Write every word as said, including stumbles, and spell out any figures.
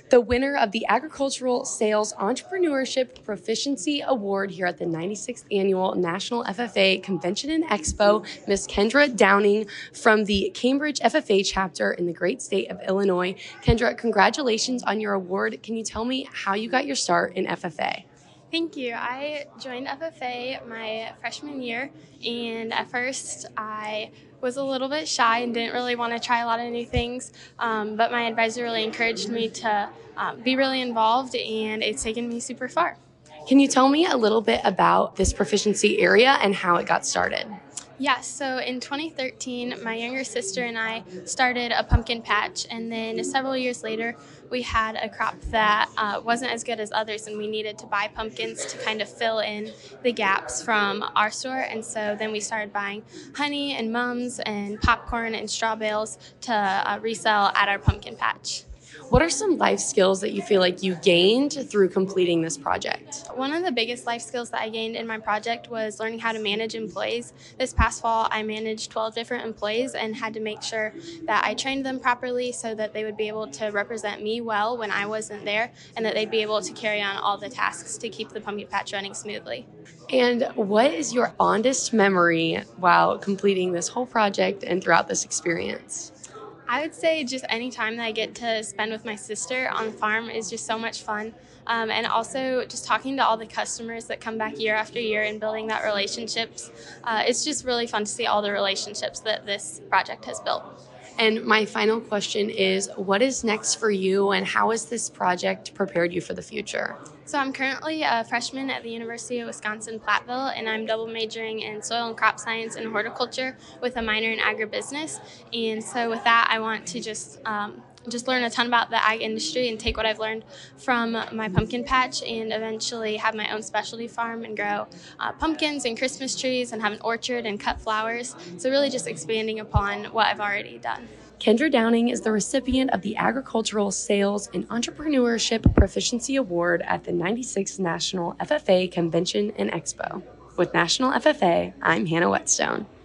The winner of the Agricultural Sales Entrepreneurship Proficiency Award here at the ninety-sixth Annual National F F A Convention and Expo, Miss Kendra Downing from the Cambridge F F A chapter in the great state of Illinois. Kendra, congratulations on your award. Can you tell me how you got your start in F F A? Thank you. I joined F F A my freshman year, and at first I was a little bit shy and didn't really want to try a lot of new things, um, but my advisor really encouraged me to um, be really involved, and it's taken me super far. Can you tell me a little bit about this proficiency area and how it got started? Yes, so in twenty thirteen, my younger sister and I started a pumpkin patch, and then several years later, we had a crop that uh, wasn't as good as others, and we needed to buy pumpkins to kind of fill in the gaps from our store, and so then we started buying honey and mums and popcorn and straw bales to uh, resell at our pumpkin patch. What are some life skills that you feel like you gained through completing this project? One of the biggest life skills that I gained in my project was learning how to manage employees. This past fall, I managed twelve different employees and had to make sure that I trained them properly so that they would be able to represent me well when I wasn't there, and that they'd be able to carry on all the tasks to keep the pumpkin patch running smoothly. And what is your fondest memory while completing this whole project and throughout this experience? I would say just any time that I get to spend with my sister on the farm is just so much fun. Um, and also just talking to all the customers that come back year after year and building that relationships. Uh, it's just really fun to see all the relationships that this project has built. And my final question is, what is next for you, and how has this project prepared you for the future? So I'm currently a freshman at the University of Wisconsin-Platteville, and I'm double majoring in soil and crop science and horticulture with a minor in agribusiness. And so with that, I want to just um, just learn a ton about the ag industry and take what I've learned from my pumpkin patch and eventually have my own specialty farm and grow uh, pumpkins and Christmas trees and have an orchard and cut flowers. So really just expanding upon what I've already done. Kendra Downing is the recipient of the Agricultural Sales and Entrepreneurship Proficiency Award at the ninety-sixth National F F A Convention and Expo. With National F F A, I'm Hannah Whetstone.